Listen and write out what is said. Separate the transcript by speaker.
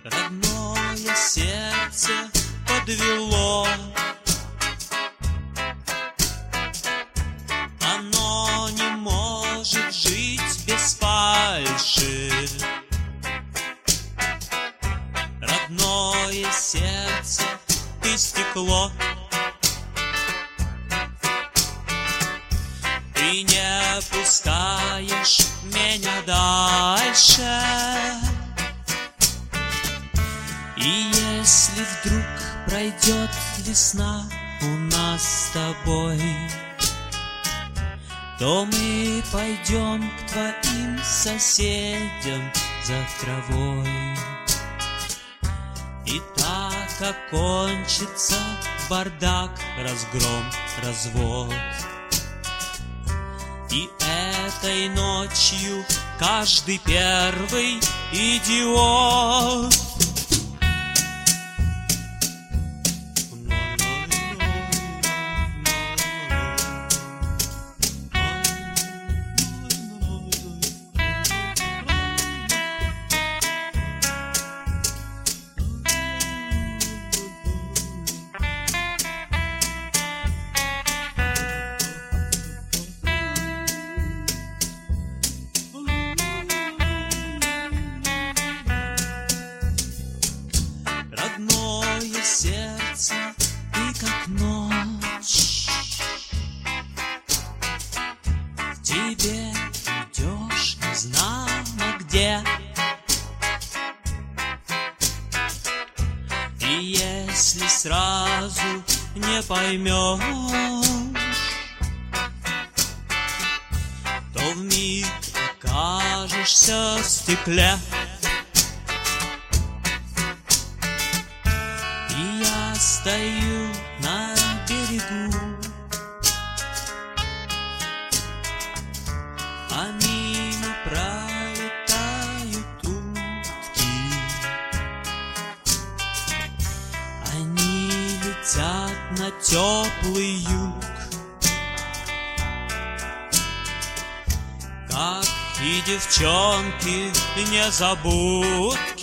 Speaker 1: Родное сердце подвело, оно не может жить без фальши. Родное сердце, ты стекло, ты не пускаешь меня дальше. И если вдруг пройдет весна у нас с тобой, то мы пойдем к твоим соседям за травой. И так окончится бардак, разгром, развод. И этой ночью каждый первый идиот. Родное сердце, ты как ночь, к тебе идешь незнамо где. И если сразу не поймешь, то вмиг окажешься в стекле. Стою на берегу, а мимо пролетают утки. Они летят на теплый юг, как и девчонки незабудки.